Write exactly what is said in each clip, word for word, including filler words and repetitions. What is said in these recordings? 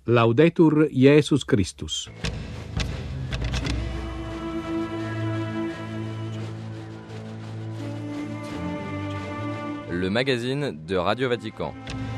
Laudetur Jesus Christus. Le magazine de Radio Vatican.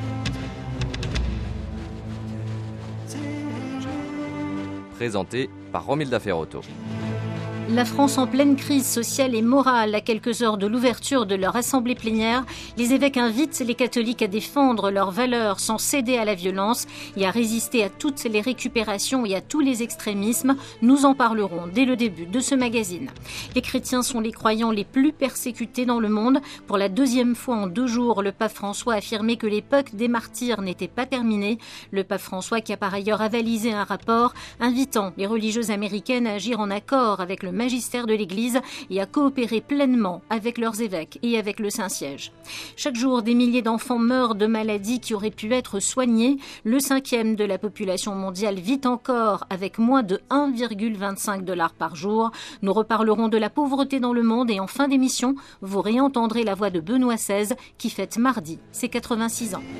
Présenté par Romilda Ferrotto. La France en pleine crise sociale et morale, à quelques heures de l'ouverture de leur assemblée plénière, les évêques invitent les catholiques à défendre leurs valeurs sans céder à la violence et à résister à toutes les récupérations et à tous les extrémismes. Nous en parlerons dès le début de ce magazine. Les chrétiens sont les croyants les plus persécutés dans le monde. Pour la deuxième fois en deux jours, le pape François a affirmé que l'époque des martyrs n'était pas terminée. Le pape François qui a par ailleurs avalisé un rapport invitant les religieuses américaines à agir en accord avec le magistère de l'Église et à coopérer pleinement avec leurs évêques et avec le Saint-Siège. Chaque jour, des milliers d'enfants meurent de maladies qui auraient pu être soignées. Le cinquième de la population mondiale vit encore avec moins de un virgule vingt-cinq dollars par jour. Nous reparlerons de la pauvreté dans le monde et en fin d'émission, vous réentendrez la voix de Benoît seize qui fête mardi ses quatre-vingt-six ans.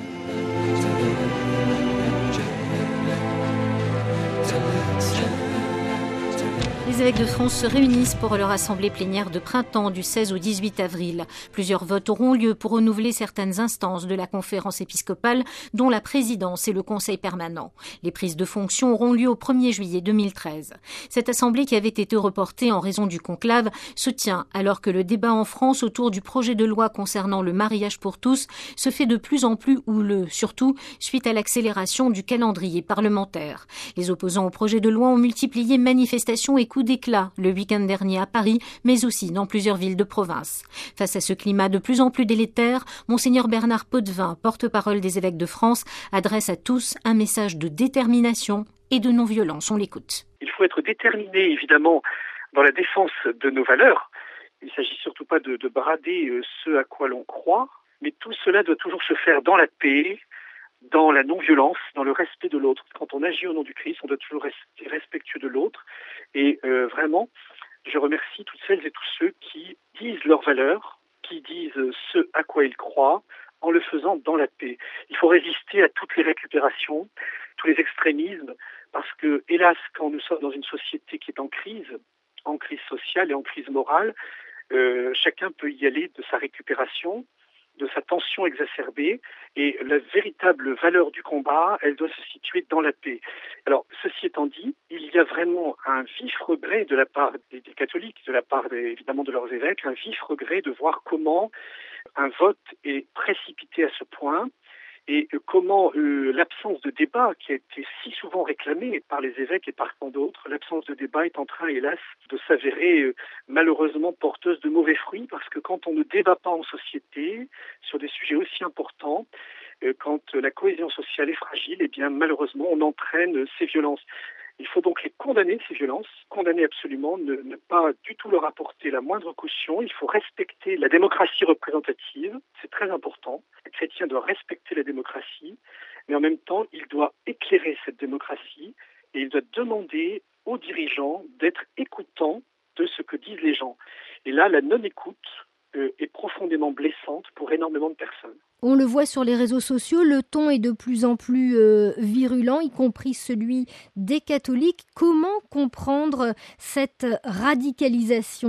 Les évêques de France se réunissent pour leur assemblée plénière de printemps du seize au dix-huit avril. Plusieurs votes auront lieu pour renouveler certaines instances de la conférence épiscopale, dont la présidence et le conseil permanent. Les prises de fonction auront lieu au premier juillet deux mille treize. Cette assemblée, qui avait été reportée en raison du conclave, se tient alors que le débat en France autour du projet de loi concernant le mariage pour tous se fait de plus en plus houleux, surtout suite à l'accélération du calendrier parlementaire. Les opposants au projet de loi ont multiplié manifestations et coups d'éclat le week-end dernier à Paris, mais aussi dans plusieurs villes de province. Face à ce climat de plus en plus délétère, Monseigneur Bernard Potvin, porte-parole des évêques de France, adresse à tous un message de détermination et de non-violence. On l'écoute. Il faut être déterminé, évidemment, dans la défense de nos valeurs. Il ne s'agit surtout pas de, de brader ce à quoi l'on croit, mais tout cela doit toujours se faire dans la paix, dans la non-violence, dans le respect de l'autre. Quand on agit au nom du Christ, on doit toujours rester respectueux de l'autre. Et euh, vraiment, je remercie toutes celles et tous ceux qui disent leurs valeurs, qui disent ce à quoi ils croient, en le faisant dans la paix. Il faut résister à toutes les récupérations, tous les extrémismes, parce que, hélas, quand nous sommes dans une société qui est en crise, en crise sociale et en crise morale, euh, chacun peut y aller de sa récupération, de sa tension exacerbée, et la véritable valeur du combat, elle doit se situer dans la paix. Alors, ceci étant dit, il y a vraiment un vif regret de la part des, des catholiques, de la part des, évidemment de leurs évêques, un vif regret de voir comment un vote est précipité à ce point, et comment euh, l'absence de débat, qui a été si souvent réclamée par les évêques et par tant d'autres, l'absence de débat est en train, hélas, de s'avérer euh, malheureusement porteuse de mauvais fruits, parce que quand on ne débat pas en société sur des sujets aussi importants, euh, quand la cohésion sociale est fragile, eh bien malheureusement on entraîne euh, ces violences. Il faut donc les condamner, ces violences, condamner absolument, ne, ne pas du tout leur apporter la moindre caution. Il faut respecter la démocratie représentative, c'est très important. Le chrétien doit respecter la démocratie, mais en même temps, il doit éclairer cette démocratie et il doit demander aux dirigeants d'être écoutants de ce que disent les gens. Et là, la non-écoute euh, est profondément blessante pour énormément de personnes. On le voit sur les réseaux sociaux, le ton est de plus en plus euh, virulent, y compris celui des catholiques. Comment comprendre cette radicalisation ?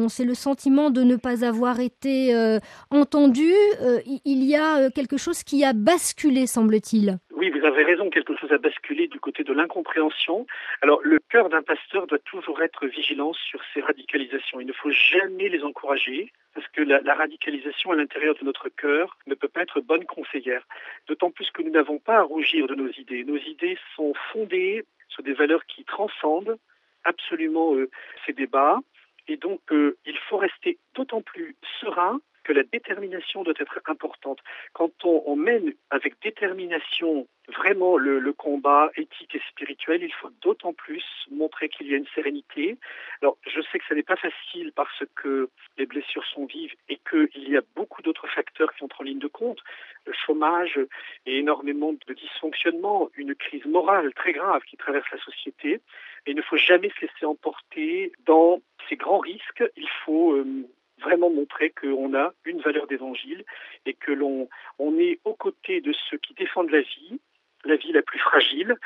C'est le sentiment de ne pas avoir été euh, entendu. Euh, il y a quelque chose qui a basculé, semble-t-il. Oui, vous avez raison, quelque chose a basculé du côté de l'incompréhension. Alors, le cœur d'un pasteur doit toujours être vigilant sur ces radicalisations. Il ne faut jamais les encourager, parce que la, la radicalisation à l'intérieur de notre cœur ne peut pas être bonne conseillère. D'autant plus que nous n'avons pas à rougir de nos idées. Nos idées sont fondées sur des valeurs qui transcendent absolument euh, ces débats. Et donc, euh, il faut rester d'autant plus serein que la détermination doit être importante. Quand on, on mène avec détermination vraiment le, le combat éthique et spirituel, il faut d'autant plus montrer qu'il y a une sérénité. Alors, je sais que ce n'est pas facile parce que les blessures sont vives et qu'il y a beaucoup d'autres facteurs qui entrent en ligne de compte. Le chômage et énormément de dysfonctionnements, une crise morale très grave qui traverse la société. Et il ne faut jamais se laisser emporter dans ces grands risques. Il faut euh, vraiment montrer qu'on a une valeur d'évangile et que l'on on est aux côtés de ceux qui défendent la vie, la vie la plus fragile,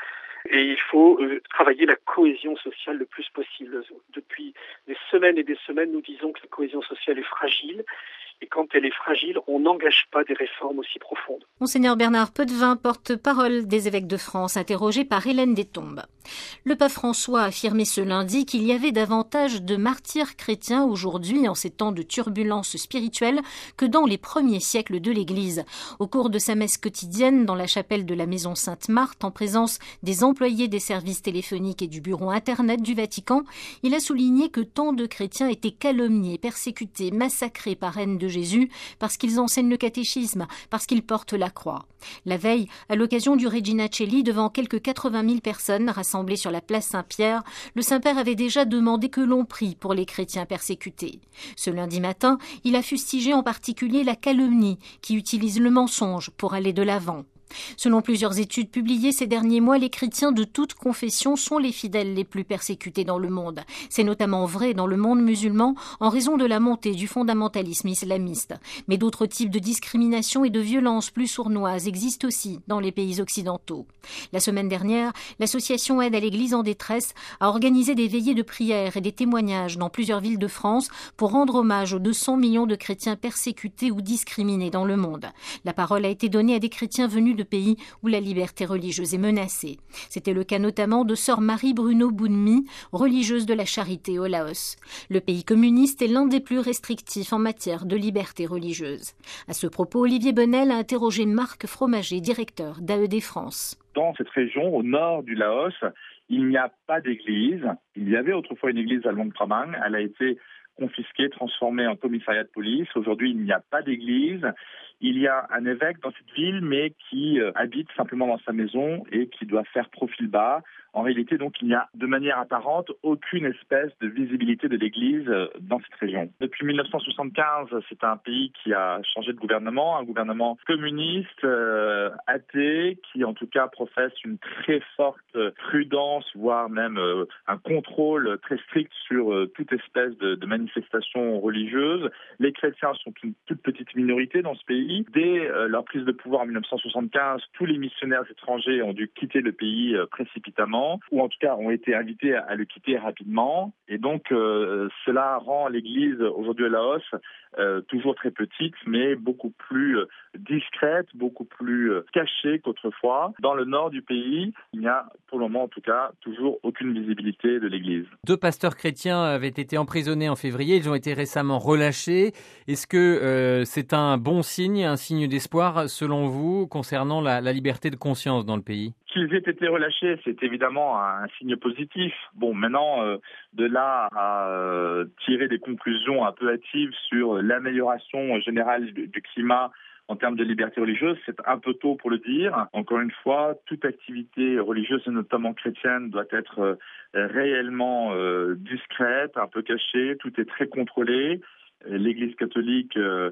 Et il faut euh, travailler la cohésion sociale le plus possible. Depuis des semaines et des semaines, nous disons que la cohésion sociale est fragile. Et quand elle est fragile, on n'engage pas des réformes aussi profondes. Monseigneur Bernard Potvin, porte-parole des évêques de France, interrogé par Hélène Destombes. Le pape François a affirmé ce lundi qu'il y avait davantage de martyrs chrétiens aujourd'hui, en ces temps de turbulences spirituelles, que dans les premiers siècles de l'Église. Au cours de sa messe quotidienne dans la chapelle de la Maison Sainte-Marthe, en présence des employés des services téléphoniques et du bureau Internet du Vatican, il a souligné que tant de chrétiens étaient calomniés, persécutés, massacrés par haine de Jésus, parce qu'ils enseignent le catéchisme, parce qu'ils portent la croix. La veille, à l'occasion du Regina Coeli, devant quelques quatre-vingt mille personnes rassemblées sur la place Saint-Pierre, le Saint-Père avait déjà demandé que l'on prie pour les chrétiens persécutés. Ce lundi matin, il a fustigé en particulier la calomnie qui utilise le mensonge pour aller de l'avant. Selon plusieurs études publiées ces derniers mois, les chrétiens de toute confession sont les fidèles les plus persécutés dans le monde. C'est notamment vrai dans le monde musulman en raison de la montée du fondamentalisme islamiste. Mais d'autres types de discrimination et de violence plus sournoises existent aussi dans les pays occidentaux. La semaine dernière, l'association Aide à l'Église en détresse a organisé des veillées de prière et des témoignages dans plusieurs villes de France pour rendre hommage aux deux cents millions de chrétiens persécutés ou discriminés dans le monde. La parole a été donnée à des chrétiens venus de pays où la liberté religieuse est menacée. C'était le cas notamment de sœur Marie Bruno Bounmi, religieuse de la Charité au Laos. Le pays communiste est l'un des plus restrictifs en matière de liberté religieuse. À ce propos, Olivier Bonnel a interrogé Marc Fromager, directeur d'A E D France. Dans cette région, au nord du Laos, il n'y a pas d'église. Il y avait autrefois une église à Luang Prabang. Elle a été confisquée, transformée en commissariat de police. Aujourd'hui, il n'y a pas d'église. Il y a un évêque dans cette ville, mais qui euh, habite simplement dans sa maison et qui doit faire profil bas. En réalité, donc, il n'y a de manière apparente aucune espèce de visibilité de l'Église euh, dans cette région. Depuis mille neuf cent soixante-quinze, c'est un pays qui a changé de gouvernement, un gouvernement communiste, euh, athée, qui en tout cas professe une très forte prudence, voire même euh, un contrôle très strict sur euh, toute espèce de, de manifestation religieuse. Les chrétiens sont une toute petite minorité dans ce pays. Dès euh, leur prise de pouvoir en mille neuf cent soixante-quinze, tous les missionnaires étrangers ont dû quitter le pays euh, précipitamment, ou en tout cas ont été invités à le quitter rapidement. Et donc euh, cela rend l'Église aujourd'hui au Laos euh, toujours très petite, mais beaucoup plus euh, discrète, beaucoup plus euh, cachée qu'autrefois. Dans le nord du pays, il n'y a pour le moment en tout cas toujours aucune visibilité de l'Église. Deux pasteurs chrétiens avaient été emprisonnés en février, ils ont été récemment relâchés. Est-ce que euh, c'est un bon signe, un signe d'espoir selon vous concernant la, la liberté de conscience dans le pays ? Qu'ils aient été relâchés, c'est évidemment un signe positif. Bon, maintenant, euh, de là à euh, tirer des conclusions un peu hâtives sur l'amélioration générale du, du climat en termes de liberté religieuse, c'est un peu tôt pour le dire. Encore une fois, toute activité religieuse, et notamment chrétienne, doit être euh, réellement euh, discrète, un peu cachée. Tout est très contrôlé. L'Église catholique euh,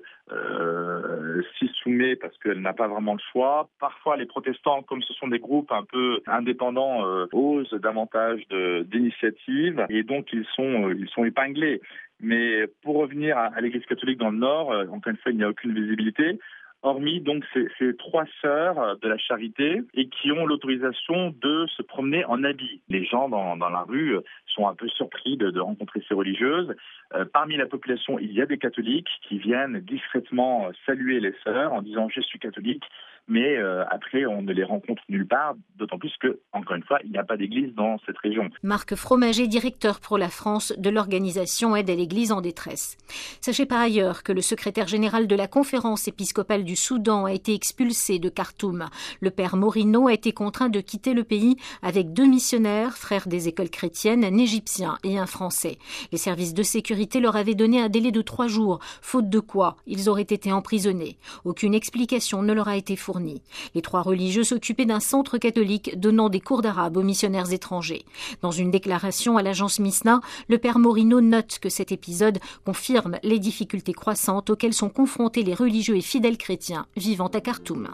euh, s'y soumet parce qu'elle n'a pas vraiment le choix. Parfois, les protestants, comme ce sont des groupes un peu indépendants, euh, osent davantage de, d'initiatives et donc ils sont, euh, ils sont épinglés. Mais pour revenir à, à l'Église catholique dans le Nord, euh, encore une fois, il n'y a aucune visibilité. Hormis donc ces, ces trois sœurs de la Charité et qui ont l'autorisation de se promener en habit. Les gens dans, dans la rue sont un peu surpris de, de rencontrer ces religieuses. Euh, parmi la population, il y a des catholiques qui viennent discrètement saluer les sœurs en disant « je suis catholique ». Mais euh, après, on ne les rencontre nulle part, d'autant plus que, encore une fois, il n'y a pas d'église dans cette région. Marc Fromager, directeur pour la France de l'organisation Aide à l'Église en détresse. Sachez par ailleurs que le secrétaire général de la conférence épiscopale du Soudan a été expulsé de Khartoum. Le père Morino a été contraint de quitter le pays avec deux missionnaires, frères des écoles chrétiennes, un Égyptien et un Français. Les services de sécurité leur avaient donné un délai de trois jours, faute de quoi ils auraient été emprisonnés. Aucune explication ne leur a été fournie. Les trois religieux s'occupaient d'un centre catholique donnant des cours d'arabe aux missionnaires étrangers. Dans une déclaration à l'agence Misna, le père Morino note que cet épisode confirme les difficultés croissantes auxquelles sont confrontés les religieux et fidèles chrétiens vivant à Khartoum.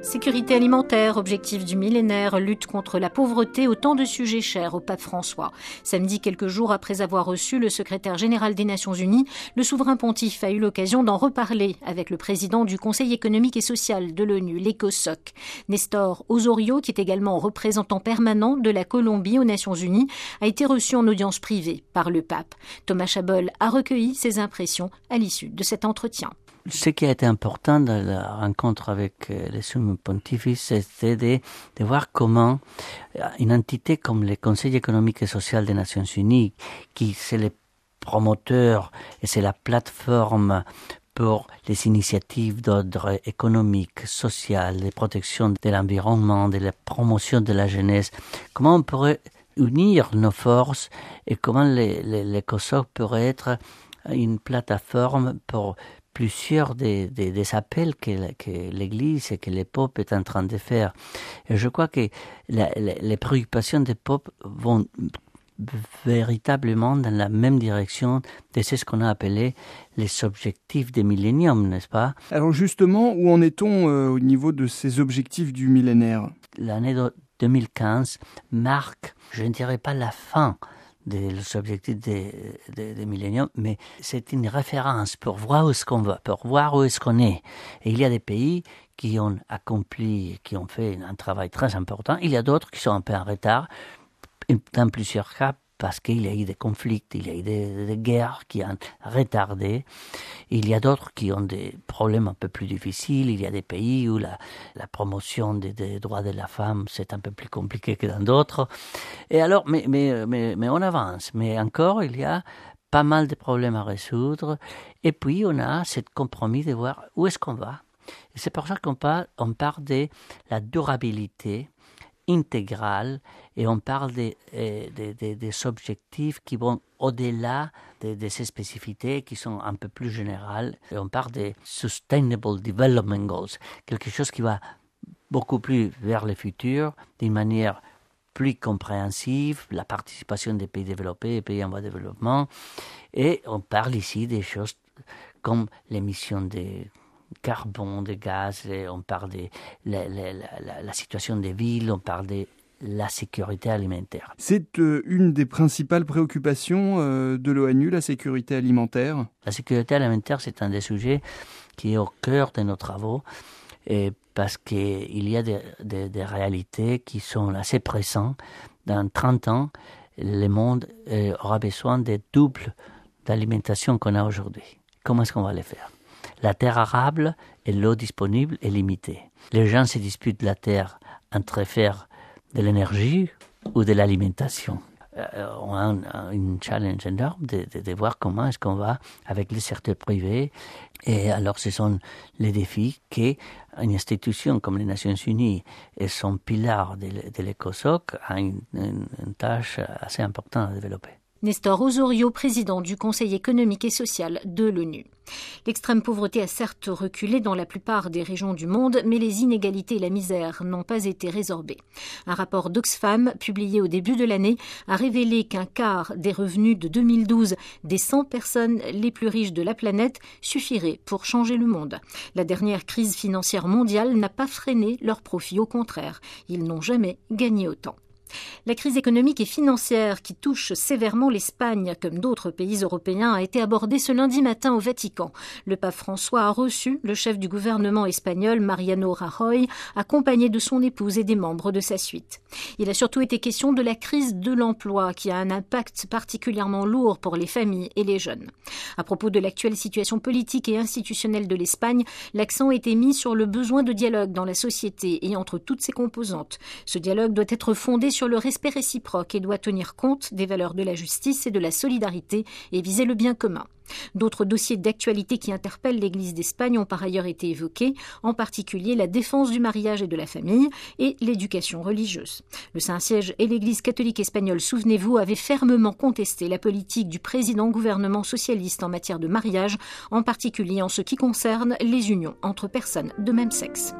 Sécurité alimentaire, objectif du millénaire, lutte contre la pauvreté, autant de sujets chers au pape François. Samedi, quelques jours après avoir reçu le secrétaire général des Nations Unies, le souverain pontife a eu l'occasion d'en reparler avec le président du Conseil économique et social de l'ONU, l'ECOSOC. Nestor Osorio, qui est également représentant permanent de la Colombie aux Nations Unies, a été reçu en audience privée par le pape. Thomas Chabol a recueilli ses impressions à l'issue de cet entretien. Ce qui a été important dans la rencontre avec le summum pontifice, c'était de, de voir comment une entité comme le Conseil économique et social des Nations Unies, qui c'est le promoteur et c'est la plateforme pour les initiatives d'ordre économique, social, de protection de l'environnement, de la promotion de la jeunesse, comment on pourrait unir nos forces et comment l'ECOSOC pourrait être une plateforme pour plusieurs des, des, des appels que, que l'Église et que le Pope est en train de faire. Et je crois que la, la, les préoccupations des Popes vont véritablement dans la même direction de ce qu'on a appelé les objectifs des milléniums, n'est-ce pas? Alors justement, où en est-on euh, au niveau de ces objectifs du millénaire? L'année deux mille quinze marque, je ne dirais pas la fin des objectifs des, des, des milléniums, mais c'est une référence pour voir où est-ce qu'on va, pour voir où est-ce qu'on est. Et il y a des pays qui ont accompli, qui ont fait un travail très important. Il y a d'autres qui sont un peu en retard, dans plusieurs cas, parce qu'il y a eu des conflits, il y a eu des, des guerres qui ont retardé. Il y a d'autres qui ont des problèmes un peu plus difficiles. Il y a des pays où la, la promotion des, des droits de la femme, c'est un peu plus compliqué que dans d'autres. Et alors, mais, mais, mais, mais on avance. Mais encore, il y a pas mal de problèmes à résoudre. Et puis, on a ce compromis de voir où est-ce qu'on va. Et c'est pour ça qu'on parle, on parle de la durabilité intégrale et on parle des de, de, de, objectifs qui vont au-delà de, de ces spécificités qui sont un peu plus générales. Et on parle des Sustainable Development Goals, quelque chose qui va beaucoup plus vers le futur, d'une manière plus compréhensive, la participation des pays développés et pays en voie de développement. Et on parle ici des choses comme l'émission des carbone, de gaz, on parle de la, la, la, la situation des villes, on parle de la sécurité alimentaire. C'est euh, une des principales préoccupations euh, de l'ONU, la sécurité alimentaire. La sécurité alimentaire, c'est un des sujets qui est au cœur de nos travaux, et parce qu'il y a des, des, des réalités qui sont assez pressantes. Dans trente ans, le monde euh, aura besoin de double d'alimentation qu'on a aujourd'hui. Comment est-ce qu'on va le faire? La terre arable et l'eau disponible est limitée. Les gens se disputent la terre entre faire de l'énergie ou de l'alimentation. Euh, on a un, un, une challenge énorme de, de, de voir comment est-ce qu'on va avec les secteurs privés. Et alors, ce sont les défis qu'une institution comme les Nations Unies et son pilar de, de l'ECOSOC a une, une, une tâche assez importante à développer. Nestor Osorio, président du Conseil économique et social de l'ONU. L'extrême pauvreté a certes reculé dans la plupart des régions du monde, mais les inégalités et la misère n'ont pas été résorbées. Un rapport d'Oxfam, publié au début de l'année, a révélé qu'un quart des revenus de deux mille douze des cent personnes les plus riches de la planète suffirait pour changer le monde. La dernière crise financière mondiale n'a pas freiné leurs profits, au contraire. Ils n'ont jamais gagné autant. La crise économique et financière qui touche sévèrement l'Espagne, comme d'autres pays européens, a été abordée ce lundi matin au Vatican. Le pape François a reçu le chef du gouvernement espagnol, Mariano Rajoy, accompagné de son épouse et des membres de sa suite. Il a surtout été question de la crise de l'emploi, qui a un impact particulièrement lourd pour les familles et les jeunes. À propos de l'actuelle situation politique et institutionnelle de l'Espagne, l'accent a été mis sur le besoin de dialogue dans la société et entre toutes ses composantes. Ce dialogue doit être fondé sur sur le respect réciproque et doit tenir compte des valeurs de la justice et de la solidarité et viser le bien commun. D'autres dossiers d'actualité qui interpellent l'Église d'Espagne ont par ailleurs été évoqués, en particulier la défense du mariage et de la famille et l'éducation religieuse. Le Saint-Siège et l'Église catholique espagnole, souvenez-vous, avaient fermement contesté la politique du président gouvernement socialiste en matière de mariage, en particulier en ce qui concerne les unions entre personnes de même sexe.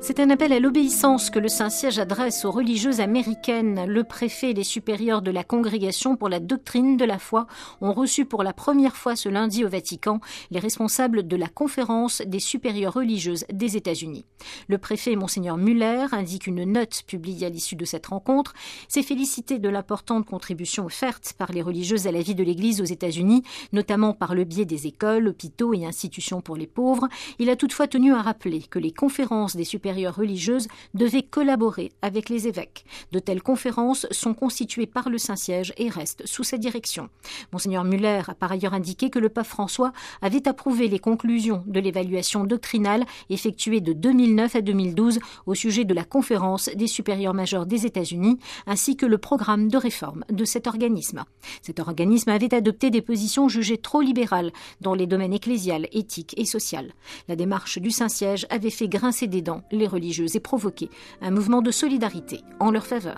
C'est un appel à l'obéissance que le Saint-Siège adresse aux religieuses américaines. Le préfet et les supérieurs de la Congrégation pour la doctrine de la foi ont reçu pour la première fois ce lundi au Vatican les responsables de la conférence des supérieures religieuses des États-Unis. Le préfet Monseigneur Muller indique une note publiée à l'issue de cette rencontre, s'est félicité de l'importante contribution offerte par les religieuses à la vie de l'Église aux États-Unis, notamment par le biais des écoles, hôpitaux et institutions pour les pauvres. Il a toutefois tenu à rappeler que les conférences des supérieures religieuses devaient collaborer avec les évêques. De telles conférences sont constituées par le Saint-Siège et restent sous sa direction. Monseigneur Muller a par ailleurs indiqué que le pape François avait approuvé les conclusions de l'évaluation doctrinale effectuée de deux mille neuf à deux mille douze au sujet de la conférence des supérieurs majeurs des États-Unis, ainsi que le programme de réforme de cet organisme. Cet organisme avait adopté des positions jugées trop libérales dans les domaines ecclésial, éthique et social. La démarche du Saint-Siège avait fait grincer des dents les religieuses et provoquer un mouvement de solidarité en leur faveur.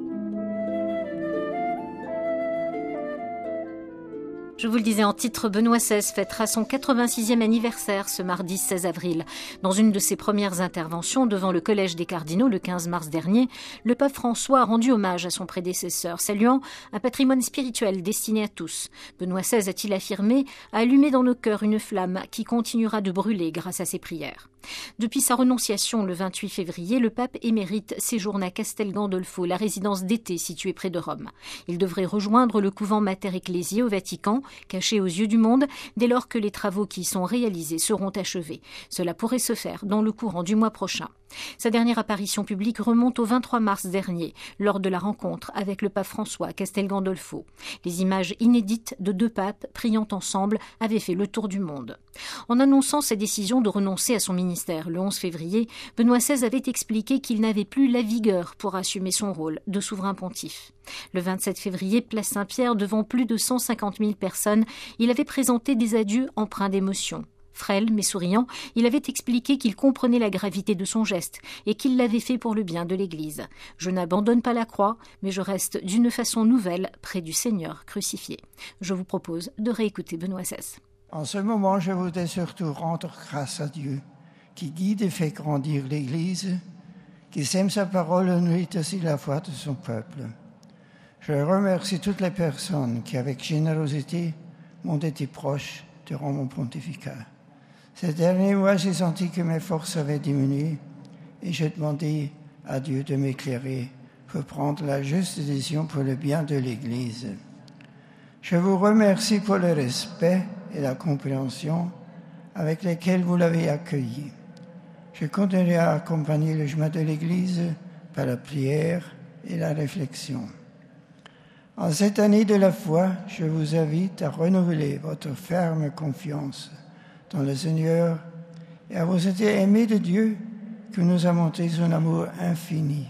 Je vous le disais en titre, Benoît seize fêtera son quatre-vingt-sixième anniversaire ce mardi seize avril. Dans une de ses premières interventions devant le Collège des cardinaux le quinze mars dernier, le pape François a rendu hommage à son prédécesseur, saluant un patrimoine spirituel destiné à tous. Benoît seize, a-t-il affirmé, a allumé dans nos cœurs une flamme qui continuera de brûler grâce à ses prières. Depuis sa renonciation le vingt-huit février, le pape émérite séjourne à Castel Gandolfo, la résidence d'été située près de Rome. Il devrait rejoindre le couvent Mater Ecclesiae au Vatican, caché aux yeux du monde, dès lors que les travaux qui y sont réalisés seront achevés. Cela pourrait se faire dans le courant du mois prochain. Sa dernière apparition publique remonte au vingt-trois mars dernier, lors de la rencontre avec le pape François à Castel Gandolfo. Les images inédites de deux papes priant ensemble avaient fait le tour du monde. En annonçant sa décision de renoncer à son ministère le onze février, Benoît seize avait expliqué qu'il n'avait plus la vigueur pour assumer son rôle de souverain pontife. Le vingt-sept février, place Saint-Pierre, devant plus de cent cinquante mille personnes, il avait présenté des adieux empreints d'émotion. Frêle mais souriant, il avait expliqué qu'il comprenait la gravité de son geste et qu'il l'avait fait pour le bien de l'Église. « Je n'abandonne pas la croix, mais je reste d'une façon nouvelle près du Seigneur crucifié. » Je vous propose de réécouter Benoît seize. En ce moment, je voudrais surtout rendre grâce à Dieu, qui guide et fait grandir l'Église, qui sème sa parole et nourrit aussi la foi de son peuple. Je remercie toutes les personnes qui, avec générosité, m'ont été proches durant mon pontificat. Ces derniers mois, j'ai senti que mes forces avaient diminué et j'ai demandé à Dieu de m'éclairer pour prendre la juste décision pour le bien de l'Église. Je vous remercie pour le respect et la compréhension avec lesquels vous l'avez accueilli. Je continuerai à accompagner le chemin de l'Église par la prière et la réflexion. En cette année de la foi, je vous invite à renouveler votre ferme confiance dans le Seigneur et à vous être aimé de Dieu qui nous a montré son amour infini.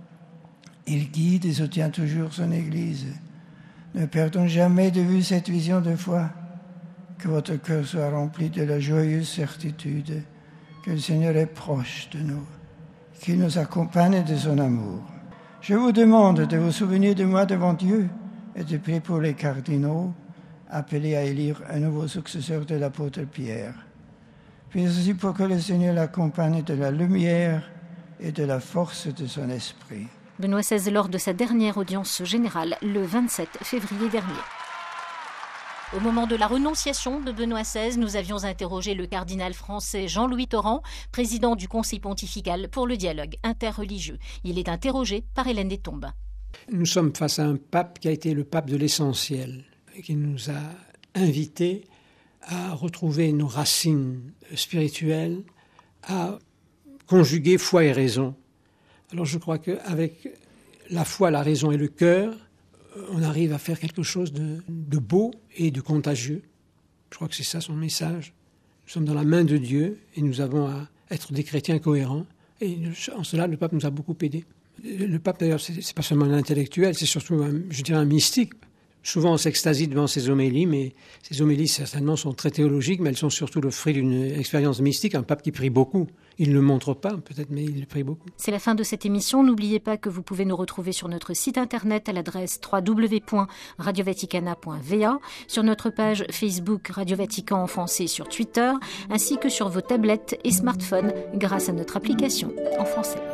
Il guide et soutient toujours son Église. Ne perdons jamais de vue cette vision de foi. Que votre cœur soit rempli de la joyeuse certitude que le Seigneur est proche de nous, qu'il nous accompagne de son amour. Je vous demande de vous souvenir de moi devant Dieu et de prier pour les cardinaux appelés à élire un nouveau successeur de l'apôtre Pierre. Puis aussi pour que le Seigneur l'accompagne de la lumière et de la force de son esprit. Benoît seize lors de sa dernière audience générale le vingt-sept février dernier. Au moment de la renonciation de Benoît seize, nous avions interrogé le cardinal français Jean-Louis Torrent, président du Conseil pontifical pour le dialogue interreligieux. Il est interrogé par Hélène Destombes. Nous sommes face à un pape qui a été le pape de l'essentiel, qui nous a invités à retrouver nos racines spirituelles, à conjuguer foi et raison. Alors je crois qu'avec la foi, la raison et le cœur, on arrive à faire quelque chose de, de beau et de contagieux. Je crois que c'est ça son message. Nous sommes dans la main de Dieu et nous avons à être des chrétiens cohérents. Et en cela, le pape nous a beaucoup aidés. Le pape, d'ailleurs, c'est, c'est pas seulement un intellectuel, c'est surtout, un, je dirais, un mystique. Souvent on s'extasie devant ces homélies, mais ces homélies certainement sont très théologiques, mais elles sont surtout le fruit d'une expérience mystique, un pape qui prie beaucoup. Il ne le montre pas peut-être, mais il prie beaucoup. C'est la fin de cette émission. N'oubliez pas que vous pouvez nous retrouver sur notre site internet à l'adresse w w w point radio vaticana point v a, sur notre page Facebook Radio Vatican en français sur Twitter, ainsi que sur vos tablettes et smartphones grâce à notre application en français.